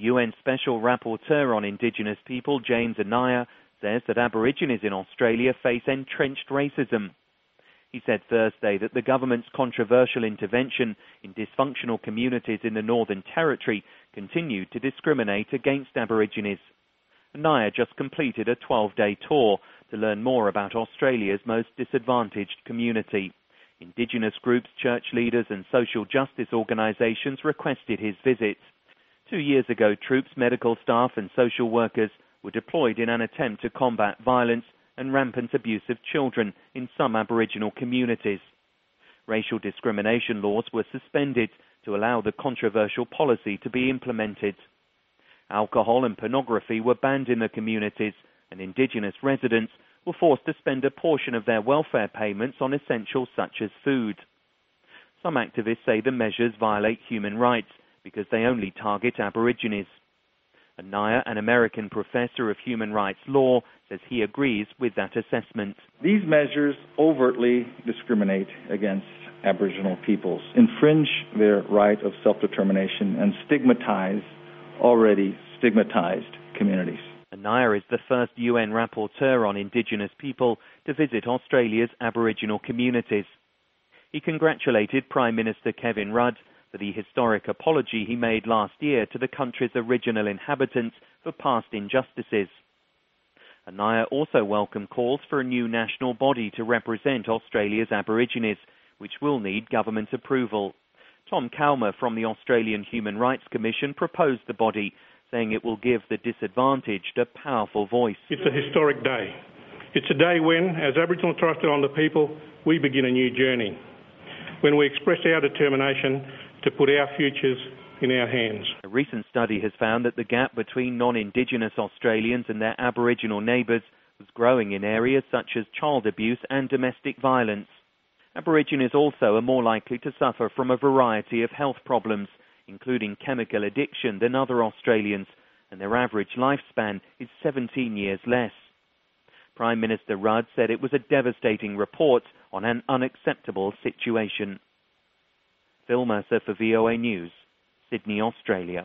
UN Special Rapporteur on Indigenous People, James Anaya, says that Aborigines in Australia face entrenched racism. He said Thursday that the government's controversial intervention in dysfunctional communities in the Northern Territory continued to discriminate against Aborigines. Anaya just completed a 12-day tour to learn more about Australia's most disadvantaged community. Indigenous groups, church leaders and social justice organisations requested his visit. 2 years ago, troops, medical staff and social workers were deployed in an attempt to combat violence and rampant abuse of children in some Aboriginal communities. Racial discrimination laws were suspended to allow the controversial policy to be implemented. Alcohol and pornography were banned in the communities, and Indigenous residents were forced to spend a portion of their welfare payments on essentials such as food. Some activists say the measures violate human rights because they only target Aborigines. Anaya, an American professor of human rights law, says he agrees with that assessment. These measures overtly discriminate against Aboriginal peoples, infringe their right of self-determination, and stigmatize already stigmatized communities. Anaya is the first UN rapporteur on Indigenous people to visit Australia's Aboriginal communities. He congratulated Prime Minister Kevin Rudd for the historic apology he made last year to the country's original inhabitants for past injustices. Anaya also welcomed calls for a new national body to represent Australia's Aborigines, which will need government approval. Tom Calmer from the Australian Human Rights Commission proposed the body, saying it will give the disadvantaged a powerful voice. It's a historic day. It's a day when, as Aboriginal and Torres Strait Islander people, we begin a new journey, when we express our determination to put our futures in our hands. A recent study has found that the gap between non-Indigenous Australians and their Aboriginal neighbours was growing in areas such as child abuse and domestic violence. Aborigines also are more likely to suffer from a variety of health problems, including chemical addiction, than other Australians, and their average lifespan is 17 years less. Prime Minister Rudd said it was a devastating report on an unacceptable situation. Phil Mercer for VOA News, Sydney, Australia.